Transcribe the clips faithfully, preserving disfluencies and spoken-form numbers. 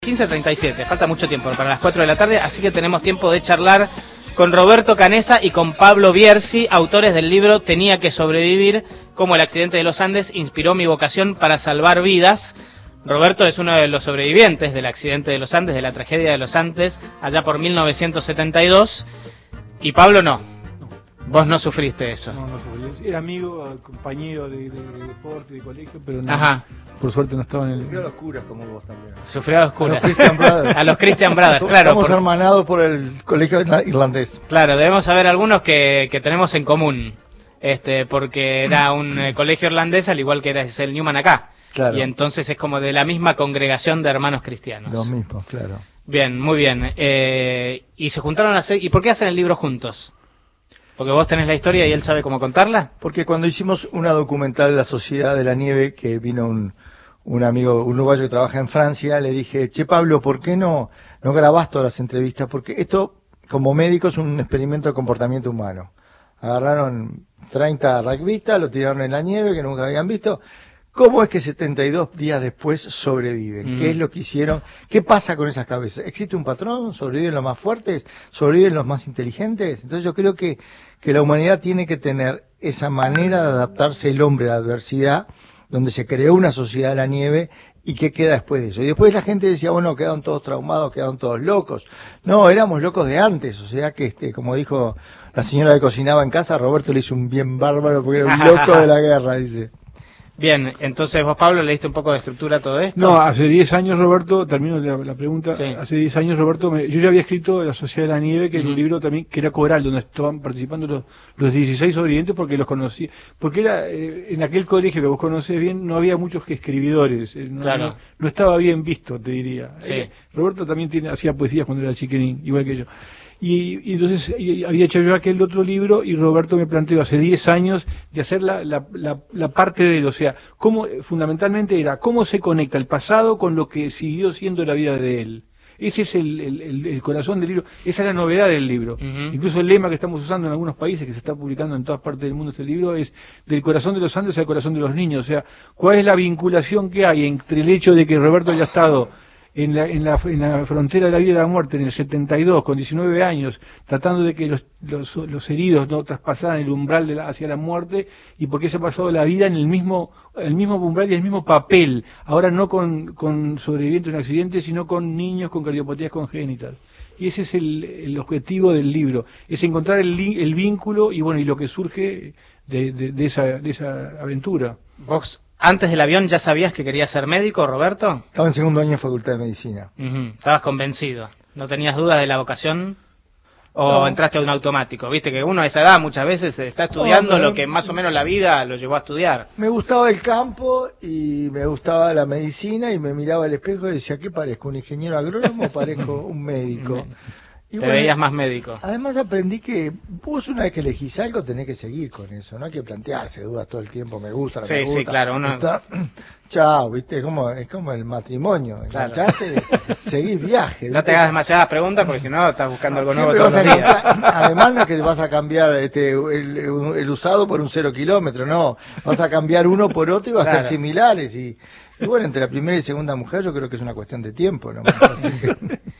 quince treinta y siete, falta mucho tiempo para las cuatro de la tarde, así que tenemos tiempo de charlar con Roberto Canessa y con Pablo Bierzi, autores del libro Tenía que sobrevivir, cómo el accidente de los Andes inspiró mi vocación para salvar vidas. Roberto es uno de los sobrevivientes del accidente de los Andes, de la tragedia de los Andes, allá por mil novecientos setenta y dos, y Pablo no. Vos no sufriste eso. No, no sufrí. Era amigo, compañero de, de, de deporte, de colegio, pero no, Ajá. Por suerte no estaba en el... Sufrió a los curas como vos también. Sufrió a los curas. A los Christian Brothers. A los Christian Brothers, claro. Estamos por... hermanados por el colegio irlandés. Claro, debemos saber algunos que, que tenemos en común. Este, porque era un eh, colegio irlandés, al igual que era es el Newman acá. Claro. Y entonces es como de la misma congregación de hermanos cristianos. Los mismos, claro. Bien, muy bien. Eh, y se juntaron a hacer... ¿Y por qué hacen el libro juntos? ¿Porque vos tenés la historia y él sabe cómo contarla? Porque cuando hicimos una documental, La Sociedad de la Nieve, que vino un, un amigo un uruguayo que trabaja en Francia, le dije, che Pablo, ¿por qué no, no grabás todas las entrevistas? Porque esto, como médico, es un experimento de comportamiento humano. Agarraron treinta rugbyistas, lo tiraron en la nieve, que nunca habían visto. ¿Cómo es que setenta y dos días después sobreviven? Mm. ¿Qué es lo que hicieron? ¿Qué pasa con esas cabezas? ¿Existe un patrón? ¿Sobreviven los más fuertes? ¿Sobreviven los más inteligentes? Entonces yo creo que, que la humanidad tiene que tener esa manera de adaptarse el hombre a la adversidad, donde se creó una sociedad de la nieve, y qué queda después de eso. Y después la gente decía, bueno, quedaron todos traumados, quedaron todos locos. No, éramos locos de antes, o sea que, este, como dijo la señora que cocinaba en casa, Roberto le hizo un bien bárbaro porque era un loco de la guerra, dice. Bien, entonces vos, Pablo, ¿le diste un poco de estructura a todo esto? No, hace diez años, Roberto, termino la, la pregunta, sí. hace diez años, Roberto, me, yo ya había escrito La Sociedad de la Nieve, que uh-huh. era un libro también, que era coral, donde estaban participando los, los dieciséis sobrevivientes porque los conocí, porque era, eh, en aquel colegio que vos conocés bien, no había muchos escribidores, eh, no, claro. no, no estaba bien visto, te diría. Sí. Eh, Roberto también tiene, hacía poesías cuando era chiquinín, igual que yo. Y, y entonces y había hecho yo aquel otro libro y Roberto me planteó hace diez años de hacer la, la, la, la parte de él, o sea, cómo, fundamentalmente era cómo se conecta el pasado con lo que siguió siendo la vida de él. Ese es el, el, el, el corazón del libro, esa es la novedad del libro. Uh-huh. Incluso el lema que estamos usando en algunos países, que se está publicando en todas partes del mundo este libro, es del corazón de los Andes al corazón de los niños. O sea, ¿cuál es la vinculación que hay entre el hecho de que Roberto haya estado En la, en, la, en la frontera de la vida y la muerte, en el setenta y dos, con diecinueve años, tratando de que los, los, los heridos no traspasaran el umbral de la, hacia la muerte, y porque se ha pasado la vida en el mismo, el mismo umbral y el mismo papel, ahora no con, con sobrevivientes de un accidente, sino con niños con cardiopatías congénitas. Y ese es el, el objetivo del libro, es encontrar el, el vínculo y bueno y lo que surge de, de, de, esa, de esa aventura. ¿Vos antes del avión ya sabías que querías ser médico, Roberto? Estaba en segundo año de Facultad de Medicina. Uh-huh. Estabas convencido. ¿No tenías dudas de la vocación? ¿O no. entraste a un automático? Viste que uno a esa edad muchas veces está estudiando no, lo que más o menos la vida lo llevó a estudiar. Me gustaba el campo y me gustaba la medicina y me miraba al espejo y decía, ¿qué parezco? ¿Un ingeniero agrónomo o parezco un médico? Y Te bueno, veías más médico. Además aprendí que vos una vez que elegís algo tenés que seguir con eso, no hay que plantearse dudas todo el tiempo, me gusta, no sí, me gusta. Sí, claro. Uno... Está... Chao, viste, es como, es como el matrimonio, enganchaste, claro. Seguís viaje. ¿Viste? No te hagas demasiadas preguntas porque si no estás buscando algo nuevo Siempre todos los días. Además no es que vas a cambiar este el, el usado por un cero kilómetro, no, vas a cambiar uno por otro y vas claro. a ser similares. Y, y bueno, entre la primera y segunda mujer yo creo que es una cuestión de tiempo, ¿no? Así que...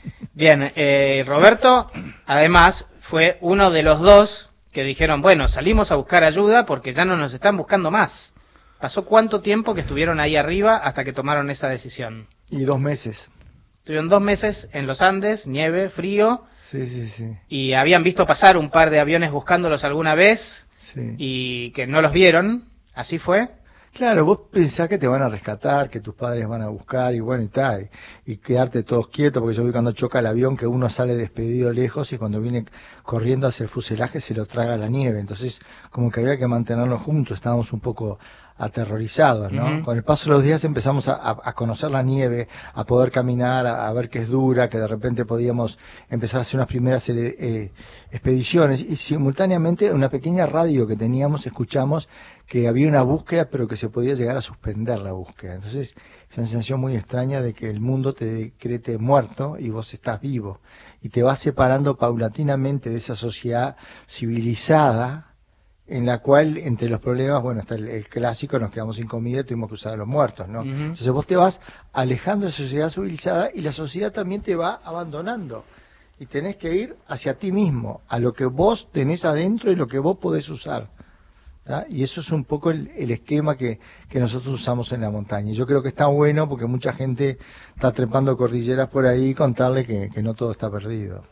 Bien, eh, Roberto, además, fue uno de los dos que dijeron, bueno, salimos a buscar ayuda porque ya no nos están buscando más. ¿Pasó cuánto tiempo que estuvieron ahí arriba hasta que tomaron esa decisión? Y dos meses. Estuvieron dos meses en los Andes, nieve, frío. Sí, sí, sí. Y habían visto pasar un par de aviones buscándolos alguna vez. Sí. Y que no los vieron. ¿Así fue? Claro, vos pensás que te van a rescatar, que tus padres van a buscar y bueno y tal, y, y quedarte todos quietos, porque yo vi cuando choca el avión que uno sale despedido lejos y cuando viene corriendo hacia el fuselaje se lo traga la nieve, entonces como que había que mantenernos juntos, estábamos un poco aterrorizados, ¿no? Uh-huh. Con el paso de los días empezamos a, a, a conocer la nieve, a poder caminar, a, a ver que es dura, que de repente podíamos empezar a hacer unas primeras eh, expediciones y simultáneamente en una pequeña radio que teníamos escuchamos que había una búsqueda pero que se podía llegar a suspender la búsqueda. Entonces es una sensación muy extraña de que el mundo te decrete muerto y vos estás vivo y te vas separando paulatinamente de esa sociedad civilizada en la cual entre los problemas, bueno, está el, el clásico, nos quedamos sin comida y tuvimos que usar a los muertos, ¿no? Uh-huh. Entonces vos te vas alejando de la sociedad civilizada y la sociedad también te va abandonando. Y tenés que ir hacia ti mismo, a lo que vos tenés adentro y lo que vos podés usar. ¿tá? Y eso es un poco el, el esquema que, que nosotros usamos en la montaña. Y yo creo que está bueno porque mucha gente está trepando cordilleras por ahí y contarle que, que no todo está perdido.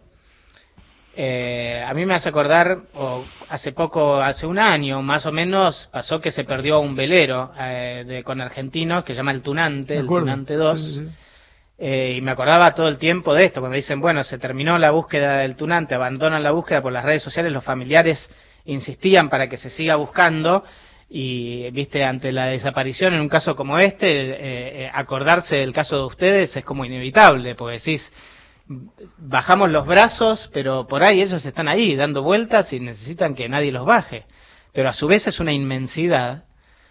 Eh, a mí me hace acordar, o hace poco, hace un año más o menos, pasó que se perdió un velero eh, de, con argentinos que se llama el Tunante, el Tunante dos, sí, sí. Eh, y me acordaba todo el tiempo de esto, cuando dicen, bueno, se terminó la búsqueda del Tunante, abandonan la búsqueda por las redes sociales, los familiares insistían para que se siga buscando, y viste, ante la desaparición en un caso como este, eh, eh, acordarse del caso de ustedes es como inevitable, porque decís, bajamos los brazos, pero por ahí ellos están ahí dando vueltas y necesitan que nadie los baje. Pero a su vez es una inmensidad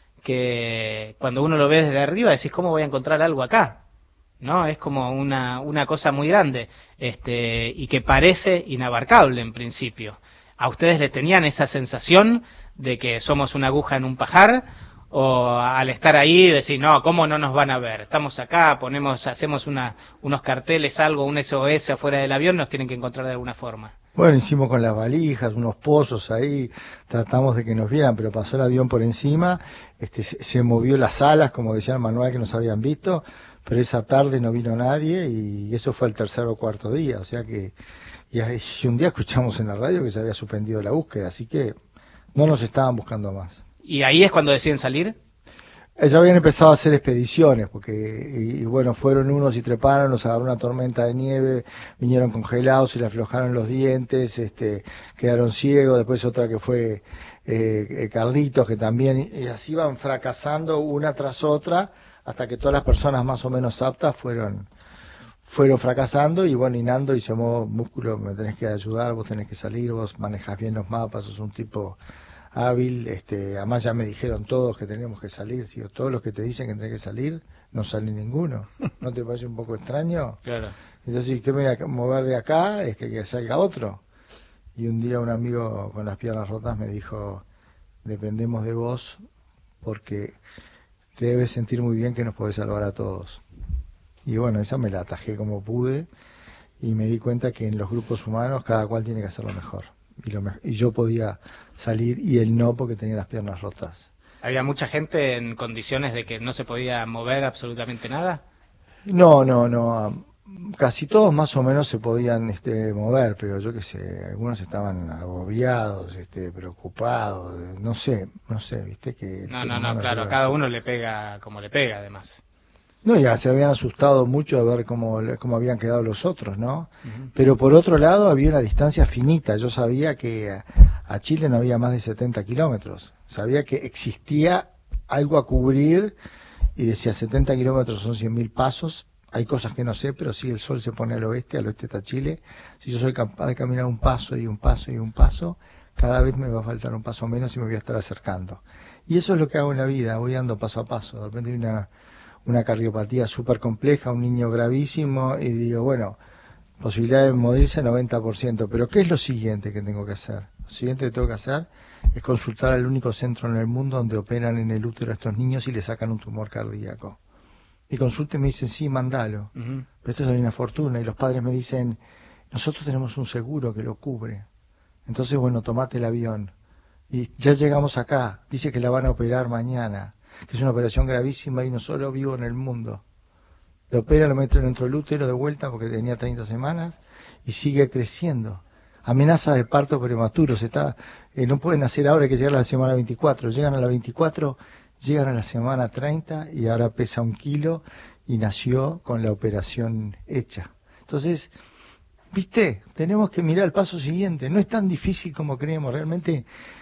que cuando uno lo ve desde arriba decís, ¿cómo voy a encontrar algo acá? ¿No? Es como una, una cosa muy grande, este, y que parece inabarcable en principio. ¿A ustedes le tenían esa sensación de que somos una aguja en un pajar? O al estar ahí decir, no, ¿cómo no nos van a ver? Estamos acá, ponemos, hacemos una, unos carteles, algo, un S O S afuera del avión, nos tienen que encontrar de alguna forma. Bueno, hicimos con las valijas, unos pozos ahí, tratamos de que nos vieran, pero pasó el avión por encima, este, se, se movió las alas, como decía el manual, que nos habían visto, pero esa tarde no vino nadie y eso fue el tercer o cuarto día, o sea que, y, y un día escuchamos en la radio que se había suspendido la búsqueda, así que no nos estaban buscando más. ¿Y ahí es cuando deciden salir? Ya habían empezado a hacer expediciones, porque, y, y bueno, fueron unos y treparon, nos agarró una tormenta de nieve, vinieron congelados y le aflojaron los dientes, este, quedaron ciegos, después otra que fue eh, Carlitos, que también, y así iban fracasando una tras otra, hasta que todas las personas más o menos aptas fueron fueron fracasando, y bueno, y Nando dice, músculo, me tenés que ayudar, vos tenés que salir, vos manejás bien los mapas, sos un tipo hábil, este, además ya me dijeron todos que tenemos que salir, si todos los que te dicen que tenés que salir, no sale ninguno. ¿No te parece un poco extraño? Claro. Entonces, ¿qué me voy a mover de acá? Es que, que salga otro. Y un día un amigo con las piernas rotas me dijo, dependemos de vos porque te debes sentir muy bien que nos podés salvar a todos. Y bueno, esa me la atajé como pude y me di cuenta que en los grupos humanos cada cual tiene que hacer lo mejor. Y, lo me y yo podía salir y él no porque tenía las piernas rotas. ¿Había mucha gente en condiciones de que no se podía mover absolutamente nada? No, no, no. Casi todos más o menos se podían este, mover, pero yo qué sé, algunos estaban agobiados, este, preocupados, no sé, no sé, viste que... No, no, no, claro, a cada uno le pega como le pega además. No, ya se habían asustado mucho de ver cómo, cómo habían quedado los otros, ¿no? Uh-huh. Pero por otro lado había una distancia finita. Yo sabía que a, a Chile no había más de setenta kilómetros. Sabía que existía algo a cubrir y decía setenta kilómetros son cien mil pasos. Hay cosas que no sé, pero si el sol se pone al oeste, al oeste está Chile. Si yo soy capaz de caminar un paso y un paso y un paso, cada vez me va a faltar un paso menos y me voy a estar acercando. Y eso es lo que hago en la vida, voy dando paso a paso. De repente hay una... una cardiopatía súper compleja, un niño gravísimo, y digo, bueno, posibilidad de morirse noventa por ciento, pero ¿qué es lo siguiente que tengo que hacer? Lo siguiente que tengo que hacer es consultar al único centro en el mundo donde operan en el útero a estos niños y le sacan un tumor cardíaco. Y consulta y me dicen, sí, mandalo. Uh-huh. Pero esto es una fortuna, y los padres me dicen, nosotros tenemos un seguro que lo cubre. Entonces, bueno, tomate el avión. Y ya llegamos acá, dice que la van a operar mañana, que es una operación gravísima y no solo vivo en el mundo. Lo opera, lo meten dentro del útero de vuelta porque tenía treinta semanas y sigue creciendo. Amenaza de parto prematuro, se está, eh, no pueden nacer ahora, hay que llegar a la semana veinticuatro. Llegan a la veinticuatro, llegan a la semana treinta y ahora pesa un kilo y nació con la operación hecha. Entonces, viste, tenemos que mirar el paso siguiente. No es tan difícil como creemos, realmente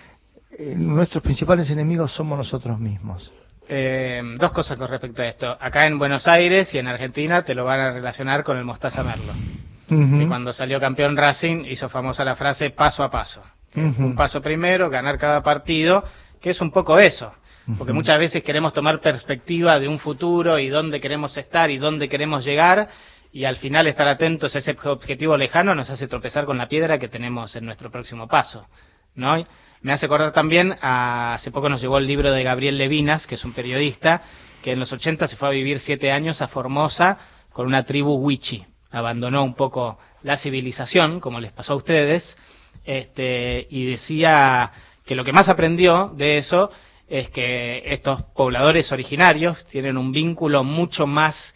eh, nuestros principales enemigos somos nosotros mismos. Eh, dos cosas con respecto a esto. Acá en Buenos Aires y en Argentina te lo van a relacionar con el Mostaza Merlo. Uh-huh. Que cuando salió campeón Racing hizo famosa la frase paso a paso. Uh-huh. Un paso primero, ganar cada partido, que es un poco eso. Porque uh-huh. muchas veces queremos tomar perspectiva de un futuro y dónde queremos estar y dónde queremos llegar, y al final estar atentos a ese objetivo lejano nos hace tropezar con la piedra que tenemos en nuestro próximo paso, ¿no? Me hace acordar también, a, hace poco nos llegó el libro de Gabriel Levinas, que es un periodista, que en los ochenta se fue a vivir siete años a Formosa con una tribu Wichi. Abandonó un poco la civilización, como les pasó a ustedes, este, y decía que lo que más aprendió de eso es que estos pobladores originarios tienen un vínculo mucho más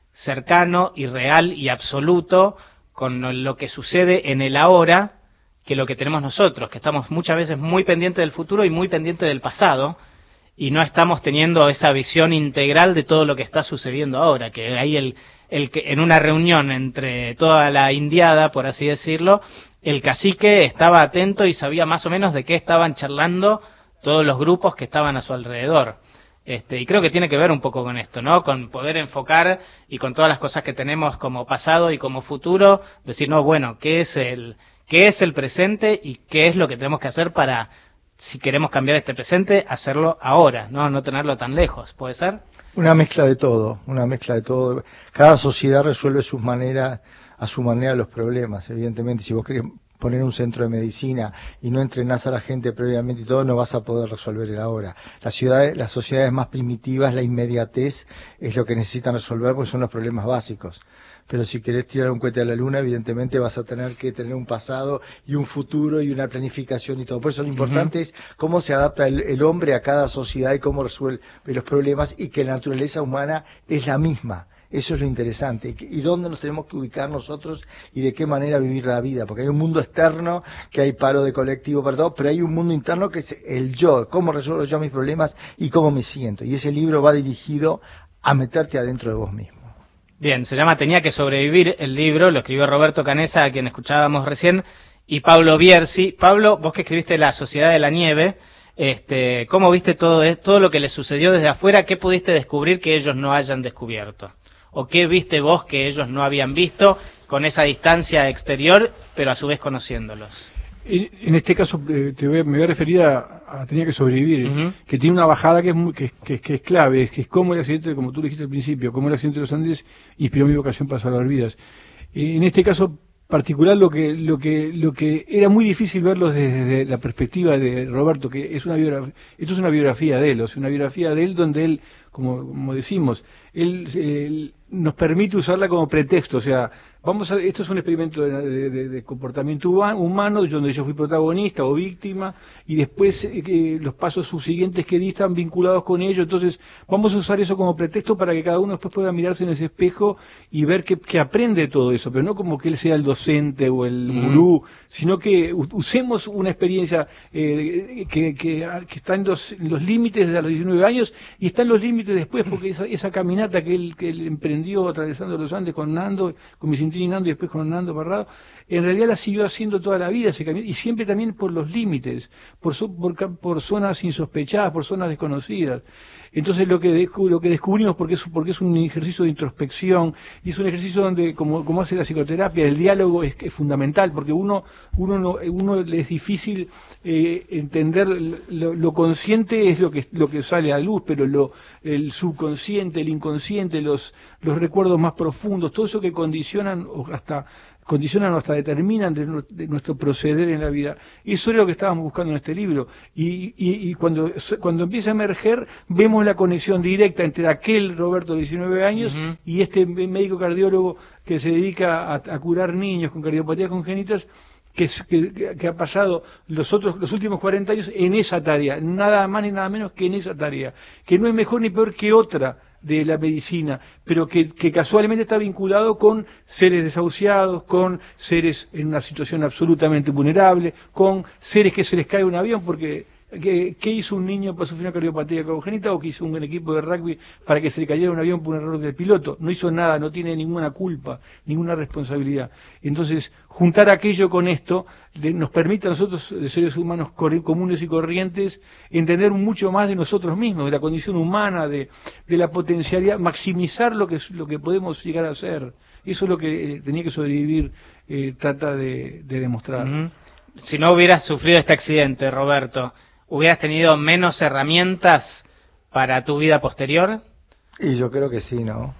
cercano y real y absoluto con lo que sucede en el ahora que lo que tenemos nosotros, que estamos muchas veces muy pendientes del futuro y muy pendientes del pasado, y no estamos teniendo esa visión integral de todo lo que está sucediendo ahora, que hay el, el que en una reunión entre toda la indiada, por así decirlo, el cacique estaba atento y sabía más o menos de qué estaban charlando todos los grupos que estaban a su alrededor. Este, y creo que tiene que ver un poco con esto, ¿no? Con poder enfocar y con todas las cosas que tenemos como pasado y como futuro, decir, no, bueno, ¿qué es el, qué es el presente y qué es lo que tenemos que hacer para, si queremos cambiar este presente, hacerlo ahora, no, no tenerlo tan lejos? ¿Puede ser? Una mezcla de todo, una mezcla de todo. Cada sociedad resuelve sus maneras, a su manera los problemas, evidentemente. Si vos querés poner un centro de medicina y no entrenás a la gente previamente y todo, no vas a poder resolver el ahora. Las ciudades, las sociedades más primitivas, la inmediatez es lo que necesitan resolver porque son los problemas básicos. Pero si querés tirar un cohete a la luna, evidentemente vas a tener que tener un pasado y un futuro y una planificación y todo. Por eso lo importante uh-huh. es cómo se adapta el, el hombre a cada sociedad y cómo resuelve los problemas, y que la naturaleza humana es la misma. Eso es lo interesante. ¿Y dónde nos tenemos que ubicar nosotros y de qué manera vivir la vida? Porque hay un mundo externo, que hay paro de colectivo para todo, pero hay un mundo interno que es el yo, cómo resuelvo yo mis problemas y cómo me siento. Y ese libro va dirigido a meterte adentro de vos mismo. Bien, se llama Tenía que sobrevivir el libro, lo escribió Roberto Canessa, a quien escuchábamos recién, y Pablo Bierzi. Pablo, vos que escribiste La Sociedad de la Nieve, este, ¿cómo viste todo, todo lo que les sucedió desde afuera? ¿Qué pudiste descubrir que ellos no hayan descubierto? ¿O qué viste vos que ellos no habían visto con esa distancia exterior, pero a su vez conociéndolos? En, en este caso eh, te voy, me voy a referir a, a Tenía que sobrevivir, uh-huh. que tiene una bajada que es, muy, que, que, que es clave, es que es como el accidente, como tú lo dijiste al principio, como el accidente de los Andes inspiró mi vocación para salvar vidas. Eh, en este caso particular, lo que lo que lo que era muy difícil verlo desde, desde la perspectiva de Roberto, que es una biografía, esto es una biografía de él, o sea, una biografía de él donde él, como, como decimos, él, él nos permite usarla como pretexto, o sea, vamos a, esto es un experimento de, de, de comportamiento humano, donde yo fui protagonista o víctima, y después eh, los pasos subsiguientes que di están vinculados con ello. Entonces vamos a usar eso como pretexto para que cada uno después pueda mirarse en ese espejo y ver que, que aprende todo eso, pero no como que él sea el docente o el gurú, mm. sino que usemos una experiencia eh, que, que, que está en los, en los límites de los diecinueve años y está en los límites después, porque esa, esa caminata que él, que él emprendió atravesando los Andes con Nando, con Vicentini y Nando, y después con Nando Parrado, en realidad la siguió haciendo toda la vida ese camino, y siempre también por los límites, por, por, por zonas insospechadas, por zonas desconocidas. Entonces lo que, descu lo que descubrimos, porque es, porque es un ejercicio de introspección, y es un ejercicio donde, como, como hace la psicoterapia, el diálogo es, es fundamental, porque uno, uno, no, uno le es difícil eh, entender, lo, lo consciente es lo que, lo que sale a luz, pero lo, el subconsciente, el inconsciente, los, los recuerdos más profundos, todo eso que condicionan o hasta condicionan o hasta determinan de, de nuestro proceder en la vida. Eso es lo que estábamos buscando en este libro. Y, y, y cuando, cuando empieza a emerger, vemos la conexión directa entre aquel Roberto de diecinueve años uh-huh. y este médico cardiólogo que se dedica a, a curar niños con cardiopatías congénitas, que, que, que ha pasado los otros los últimos cuarenta años en esa tarea, nada más ni nada menos que en esa tarea, que no es mejor ni peor que otra de la medicina, pero que, que casualmente está vinculado con seres desahuciados, con seres en una situación absolutamente vulnerable, con seres que se les cae un avión porque ¿Qué, ¿Qué hizo un niño para sufrir una cardiopatía congénita o qué hizo un equipo de rugby para que se le cayera un avión por un error del piloto? No hizo nada, no tiene ninguna culpa, ninguna responsabilidad. Entonces, juntar aquello con esto de, nos permite a nosotros, de seres humanos comunes y corrientes, entender mucho más de nosotros mismos, de la condición humana, de, de la potencialidad, maximizar lo que, lo que podemos llegar a ser. Eso es lo que eh, Tenía que sobrevivir, eh, trata de, de demostrar. Uh-huh. Si no hubieras sufrido este accidente, Roberto, ¿hubieras tenido menos herramientas para tu vida posterior? Y yo creo que sí, ¿no?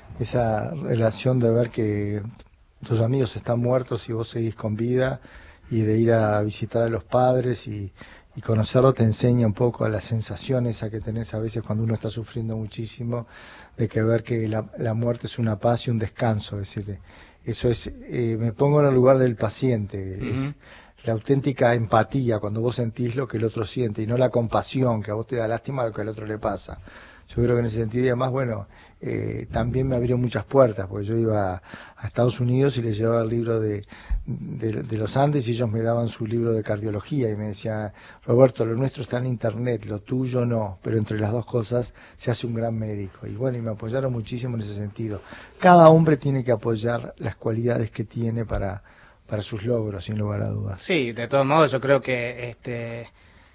Esa relación de ver que tus amigos están muertos y vos seguís con vida, y de ir a visitar a los padres y, y conocerlo te enseña un poco a la sensación esa que tenés a veces cuando uno está sufriendo muchísimo, de que ver que la, la muerte es una paz y un descanso, es decir, eso es, eh, me pongo en el lugar del paciente, uh-huh. es la auténtica empatía cuando vos sentís lo que el otro siente y no la compasión que a vos te da lástima a lo que al otro le pasa. Yo creo que en ese sentido, y además, bueno, eh, también me abrió muchas puertas, porque yo iba a, a Estados Unidos y les llevaba el libro de, de, de los Andes y ellos me daban su libro de cardiología y me decían, Roberto, lo nuestro está en internet, lo tuyo no, pero entre las dos cosas se hace un gran médico. Y bueno, y me apoyaron muchísimo en ese sentido. Cada hombre tiene que apoyar las cualidades que tiene para, para sus logros, sin lugar a dudas. Sí, de todos modos, yo creo que este...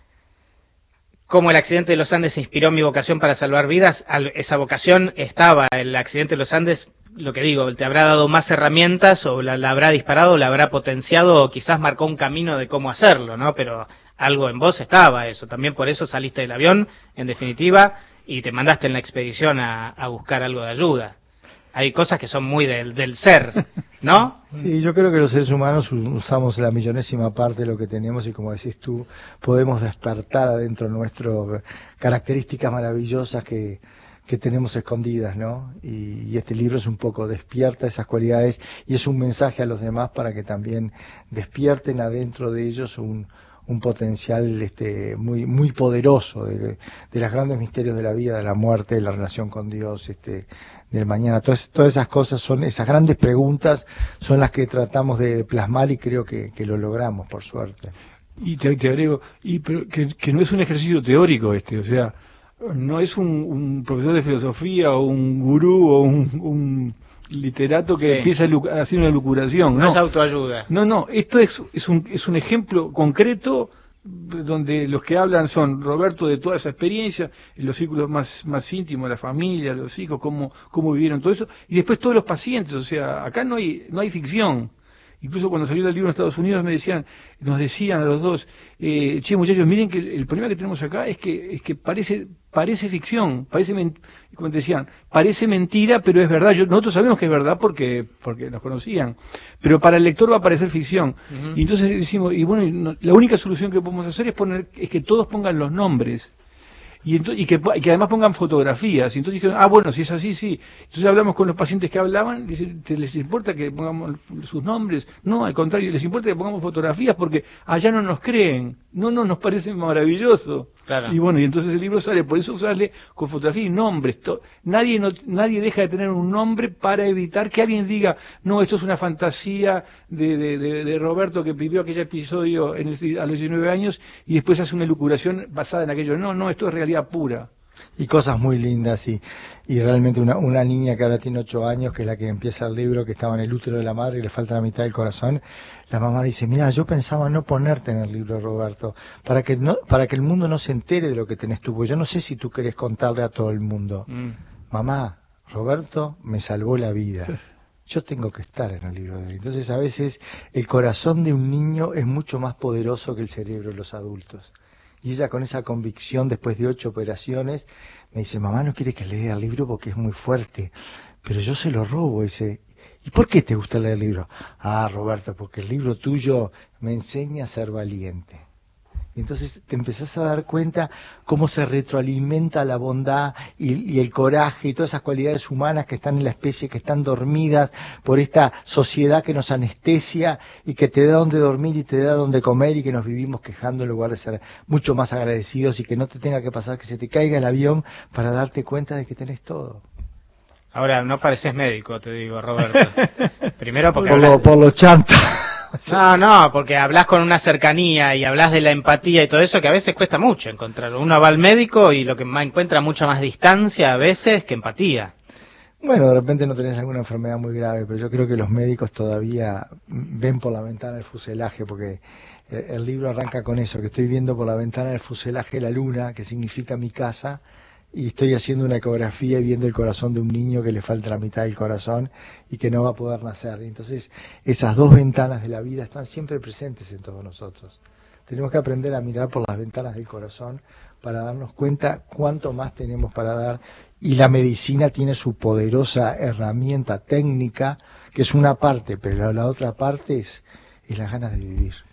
como el accidente de los Andes inspiró mi vocación para salvar vidas, esa vocación estaba. El accidente de los Andes, lo que digo, te habrá dado más herramientas o la, la habrá disparado, la habrá potenciado o quizás marcó un camino de cómo hacerlo, ¿no? Pero algo en vos estaba eso. También por eso saliste del avión, en definitiva, y te mandaste en la expedición a, a buscar algo de ayuda. Hay cosas que son muy del, del ser, ¿no? Sí, yo creo que los seres humanos usamos la millonésima parte de lo que tenemos y, como decís tú, podemos despertar adentro nuestro características maravillosas que, que tenemos escondidas, ¿no? Y, y este libro es un poco despierta esas cualidades y es un mensaje a los demás para que también despierten adentro de ellos un, un potencial este, muy, muy poderoso de, de los grandes misterios de la vida, de la muerte, de la relación con Dios, este, del mañana. Todas, todas esas cosas son, esas grandes preguntas son las que tratamos de plasmar y creo que, que lo logramos, por suerte. Y te, te agrego, y pero que, que no es un ejercicio teórico este, o sea, no es un, un profesor de filosofía o un gurú o un, un literato que sí. empieza a hacer una lucuración. No, no es autoayuda. No, no, esto es, es, un, es un ejemplo concreto donde los que hablan son Roberto de toda esa experiencia, en los círculos más, más íntimos, la familia, los hijos, cómo, cómo vivieron todo eso, y después todos los pacientes, o sea, acá no hay, no hay ficción. Incluso cuando salió el libro en Estados Unidos me decían, nos decían a los dos, eh, che muchachos, miren que el problema que tenemos acá es que, es que parece, parece ficción, parece, como te decían, parece mentira, pero es verdad. Yo, nosotros sabemos que es verdad porque, porque nos conocían, pero para el lector va a parecer ficción. Uh-huh. Y entonces decimos, y bueno, no, la única solución que podemos hacer es poner, es que todos pongan los nombres. Y, entonces, y, que, y que además pongan fotografías. Y entonces dijeron, ah, bueno, si es así, sí. Entonces hablamos con los pacientes que hablaban, dicen, ¿les importa que pongamos sus nombres? No, al contrario, les importa que pongamos fotografías porque allá no nos creen. No, no, nos parece maravilloso. Claro. Y bueno, y entonces el libro sale, por eso sale con fotografía y nombres. To, nadie, no, nadie deja de tener un nombre para evitar que alguien diga, no, esto es una fantasía de, de, de, de Roberto que vivió aquel episodio en el, a los diecinueve años y después hace una elucubración basada en aquello. No, no, esto es realidad pura. Y cosas muy lindas, y, y realmente una, una niña que ahora tiene ocho años, que es la que empieza el libro, que estaba en el útero de la madre y le falta la mitad del corazón, la mamá dice, mira, yo pensaba no ponerte en el libro, Roberto, para que no, para que el mundo no se entere de lo que tenés tú, porque yo no sé si tú querés contarle a todo el mundo. Mm. Mamá, Roberto me salvó la vida. Yo tengo que estar en el libro de él. Entonces a veces el corazón de un niño es mucho más poderoso que el cerebro de los adultos. Y ella, con esa convicción, después de ocho operaciones, me dice, mamá, no quiere que lea el libro porque es muy fuerte, pero yo se lo robo. Dice, ¿y por qué te gusta leer el libro? Ah, Roberto, porque el libro tuyo me enseña a ser valiente. Y entonces te empezás a dar cuenta cómo se retroalimenta la bondad y, y el coraje y todas esas cualidades humanas que están en la especie, que están dormidas por esta sociedad que nos anestesia y que te da donde dormir y te da donde comer, y que nos vivimos quejando en lugar de ser mucho más agradecidos, y que no te tenga que pasar que se te caiga el avión para darte cuenta de que tenés todo. Ahora, no pareces médico, te digo, Roberto. Primero porque... Por, lo, por lo chanta. No, no, porque hablas con una cercanía y hablas de la empatía y todo eso, que a veces cuesta mucho encontrarlo. Uno va al médico y lo que más encuentra mucha más distancia a veces que empatía. Bueno, de repente no tenés alguna enfermedad muy grave, pero yo creo que los médicos todavía ven por la ventana el fuselaje, porque el libro arranca con eso, que estoy viendo por la ventana el fuselaje la luna, que significa mi casa, y estoy haciendo una ecografía y viendo el corazón de un niño que le falta la mitad del corazón y que no va a poder nacer. Entonces, esas dos ventanas de la vida están siempre presentes en todos nosotros. Tenemos que aprender a mirar por las ventanas del corazón para darnos cuenta cuánto más tenemos para dar, y la medicina tiene su poderosa herramienta técnica, que es una parte, pero la otra parte es, es las ganas de vivir.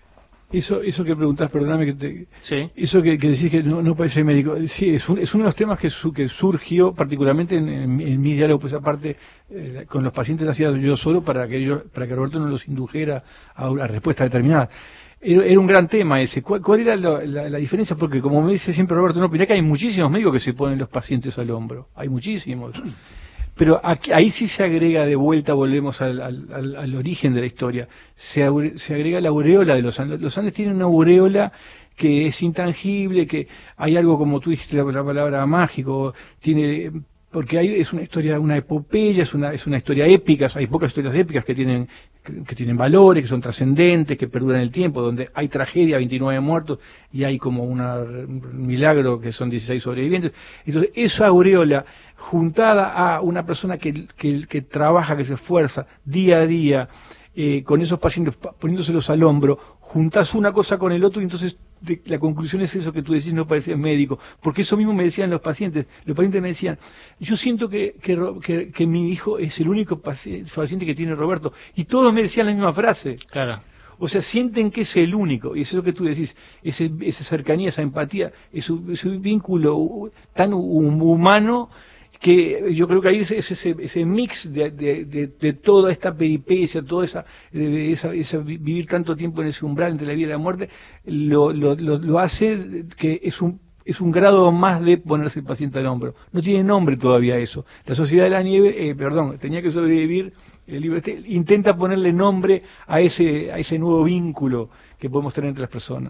Eso, eso que preguntás, perdóname que te... Sí. Eso que, que decís que no, no parece médico. Sí, es, un, es uno de los temas que, su, que surgió particularmente en, en, en mi diálogo, pues aparte, eh, con los pacientes lo hacía yo solo para que ellos, para que Roberto no los indujera a una respuesta determinada. Era, era un gran tema ese. ¿Cuál, cuál era lo, la, la diferencia? Porque como me dice siempre Roberto, no, mirá que hay muchísimos médicos que se ponen los pacientes al hombro. Hay muchísimos. Pero aquí, ahí sí se agrega de vuelta, volvemos al, al, al, al origen de la historia, se, aure, se agrega la aureola de los Andes. Los Andes tienen una aureola que es intangible, que hay algo, como tú dijiste la, la palabra mágico, tiene, porque hay, es una historia, una epopeya, es una, es una historia épica, hay pocas historias épicas que tienen, que, que tienen valores, que son trascendentes, que perduran el tiempo, donde hay tragedia, veintinueve muertos, y hay como una, un milagro que son dieciséis sobrevivientes. Entonces, esa aureola, juntada a una persona que, que, que trabaja, que se esfuerza día a día eh, con esos pacientes, poniéndoselos al hombro, juntás una cosa con el otro y entonces de, la conclusión es eso que tú decís, no parecías médico, porque eso mismo me decían los pacientes. Los pacientes me decían, yo siento que, que, que, que mi hijo es el único paciente, paciente que tiene Roberto, y todos me decían la misma frase. Claro. O sea, sienten que es el único, y eso es lo que tú decís, ese, esa cercanía, esa empatía, es un, es un vínculo tan humano, que yo creo que ahí es ese, ese mix de, de, de, de toda esta peripecia, toda esa, de esa, esa vivir tanto tiempo en ese umbral entre la vida y la muerte, lo, lo, lo, lo hace que es un, es un grado más de ponerse el paciente al hombro. No tiene nombre todavía eso. La Sociedad de la Nieve, eh, perdón, tenía que sobrevivir, el libro este, intenta ponerle nombre a ese, a ese nuevo vínculo que podemos tener entre las personas.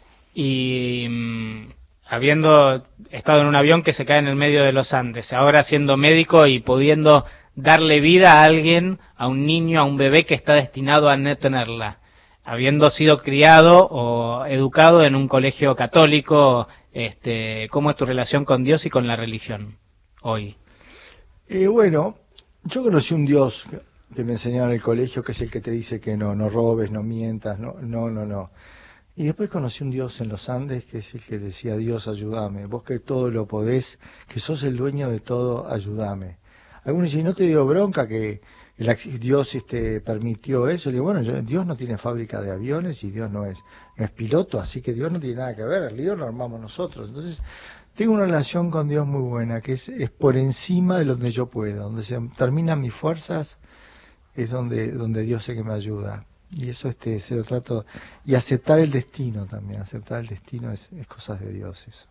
Y... Mmm... habiendo estado en un avión que se cae en el medio de los Andes, ahora siendo médico y pudiendo darle vida a alguien, a un niño, a un bebé que está destinado a no tenerla, habiendo sido criado o educado en un colegio católico, este, ¿cómo es tu relación con Dios y con la religión hoy? Eh, bueno, yo conocí un Dios que, que me enseñaron en el colegio, que es el que te dice que no, no robes, no mientas, no, no, no, no. Y después conocí un Dios en los Andes, que es el que decía, Dios, ayúdame, vos que todo lo podés, que sos el dueño de todo, ayúdame. Algunos dicen, ¿no te dio bronca que el, Dios este, permitió eso? Le digo, bueno, yo, Dios no tiene fábrica de aviones y Dios no es, no es piloto, así que Dios no tiene nada que ver, el lío lo armamos nosotros. Entonces, tengo una relación con Dios muy buena, que es, es por encima de donde yo puedo, donde se terminan mis fuerzas, es donde, donde Dios sé que me ayuda. Y eso este se lo trato, y aceptar el destino también, aceptar el destino es, es cosas de Dios eso.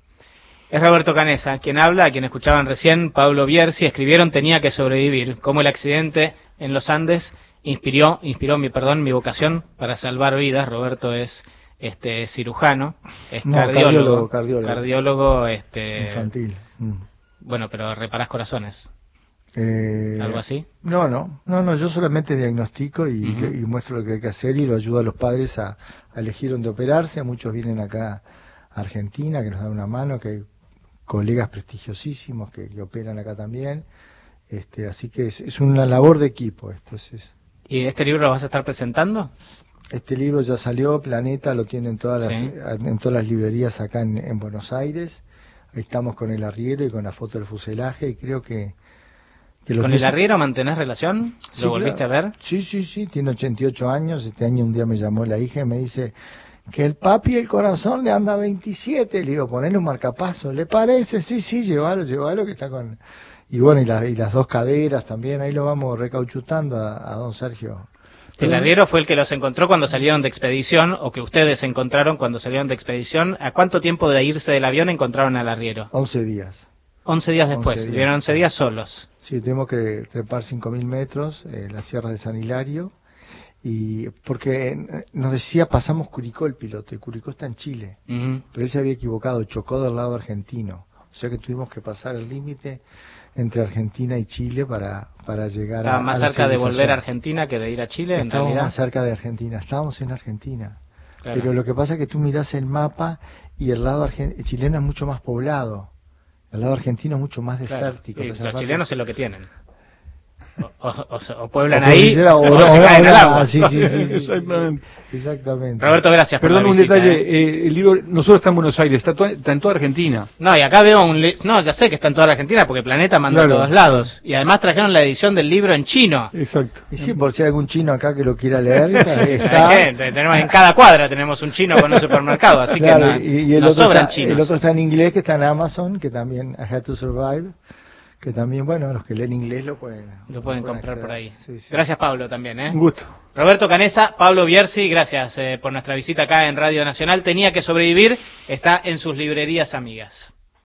Es Roberto Canessa quien habla, a quien escuchaban recién, Pablo Bierzi, escribieron Tenía que sobrevivir, cómo el accidente en los Andes inspiró, inspiró mi, perdón, mi vocación para salvar vidas. Roberto es este cirujano, es no, cardiólogo, cardiólogo, cardiólogo, cardiólogo este, infantil. Mm. Bueno, pero reparás corazones. Eh, ¿Algo así? No, no, no, no, yo solamente diagnostico y, uh-huh. que, y muestro lo que hay que hacer y lo ayudo a los padres a, a elegir dónde operarse. Muchos vienen acá a Argentina, que nos dan una mano, que hay colegas prestigiosísimos que, que operan acá también. Este, así que es, es una labor de equipo esto. Es, es. ¿Y este libro lo vas a estar presentando? Este libro ya salió, Planeta lo tiene en todas las, sí. en todas las librerías acá en, en Buenos Aires. Ahí estamos con el arriero y con la foto del fuselaje y creo que ¿Con el arriero mantenés relación? ¿Lo sí, volviste claro. a ver? Sí, sí, sí, tiene ochenta y ocho años. Este año un día me llamó la hija y me dice que el papi el corazón le anda a veintisiete. Le digo, ponele un marcapaso. ¿Le parece? Sí, sí, llévalo, llévalo, que está con... Y bueno, y, la, y las dos caderas también, ahí lo vamos recauchutando a, a don Sergio. El arriero fue el que los encontró cuando salieron de expedición, o que ustedes encontraron cuando salieron de expedición. ¿A cuánto tiempo de irse del avión encontraron al arriero? once días. once días después, once días. Vivieron once días solos. Sí, tenemos que trepar cinco mil metros en las sierras de San Hilario, y porque nos decía, pasamos Curicó el piloto, y Curicó está en Chile, Uh-huh. pero él se había equivocado, chocó del lado argentino, o sea que tuvimos que pasar el límite entre Argentina y Chile para, para llegar Estaba a... más a la cerca de volver a civilización. Argentina que de ir a Chile, en Estábamos realidad. más cerca de Argentina, estábamos en Argentina, Claro. pero lo que pasa es que tú mirás el mapa y el lado argen- chileno es mucho más poblado. El lado argentino es mucho más Claro. desértico. Y que esa los parte- chilenos es lo que tienen. o, o, o, o pueblan O ahí cordillera, o, o no, no, se o caen no, al agua. ah, sí, sí, sí, sí, Exactamente. Exactamente. Roberto, gracias por Perdón, la un visita, detalle. ¿eh? eh, el libro, nosotros estamos en Buenos Aires, está, to- está en toda Argentina. No, y acá veo un... li- No, ya sé que está en toda la Argentina porque Planeta manda Claro. a todos lados. Y además trajeron la edición del libro en chino. Exacto. Y sí, por si hay algún chino acá que lo quiera leer, ¿sabes? Está- ¿Sabes qué? Te- Tenemos en cada cuadra tenemos un chino con un supermercado, así claro, que no, y, y el, nos otro sobran está, chinos. el otro está en inglés, que está en Amazon, que también I Had to Survive, que también, bueno, los que leen inglés lo pueden Lo pueden comprar por ahí. Sí, sí. Gracias, Pablo, también, ¿eh? Un gusto. Roberto Canesa, Pablo Bierzi, gracias eh, por nuestra visita acá en Radio Nacional. Tenía que sobrevivir, está en sus librerías amigas.